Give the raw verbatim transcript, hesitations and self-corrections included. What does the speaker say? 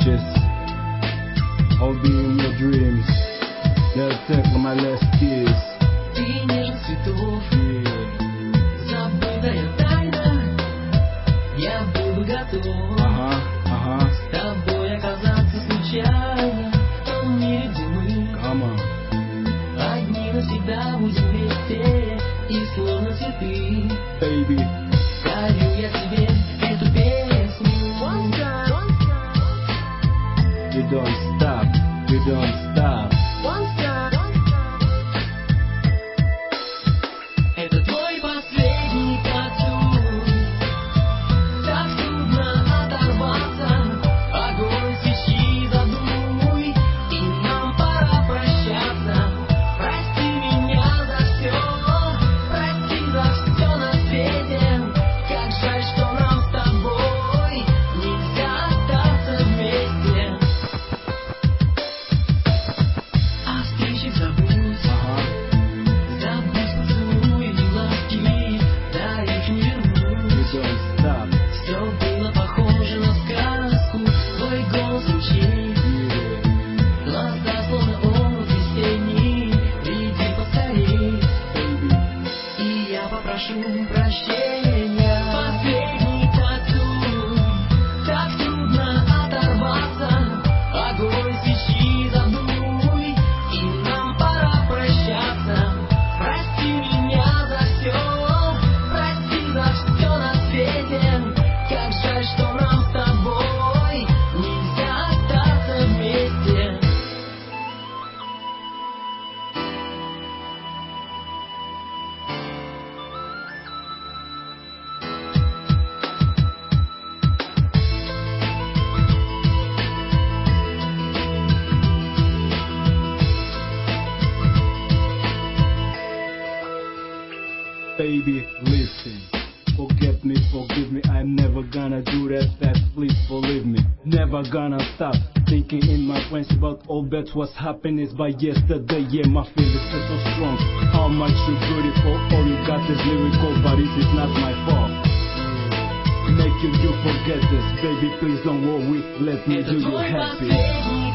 bitches. I'll be in your dreams. They'll take my last kiss. Ты нежных цветов, Yeah. забытая тайна. Я буду готов Ага, ага. с тобой оказаться случайно в том мире, где мы Come on. одни навсегда будем вместе и словно цветы. Baby. Дарю я тебе эту песню. You don't stop. You don't stop. Это твой последний поцелуй. Так трудно оторваться. Огонь свечи задуй, и нам пора прощаться. Прости меня за все, прости за все на свете. Как жаль, что нам с тобой нельзя остаться вместе. О встречах забудь, Ага. забудь поцелуи и ласки, да их не вернуть. You don't stop. Все было похоже на сказку, твой голос ручей, Yeah. глаза словно омут весенний, приди поскорей, Baby. и я попрошу прощения. Последний поцелуй, так трудно оторваться, огонь свечи задуй, и нам пора прощаться. Прости меня за все, прости за все на свете. Как жаль, что нам с тобой нельзя остаться вместе. Baby, listen. Forget me, forgive me. I'm never gonna do that fast. Please believe me. Never gonna stop thinking in my brains about all that what's happened is by yesterday. Yeah, my feelings are so strong. How much you beautiful. All you got is lyrical, but it is not my fault. Make you, you forget this. Baby, please don't worry. Let me Это do you твой happy. последний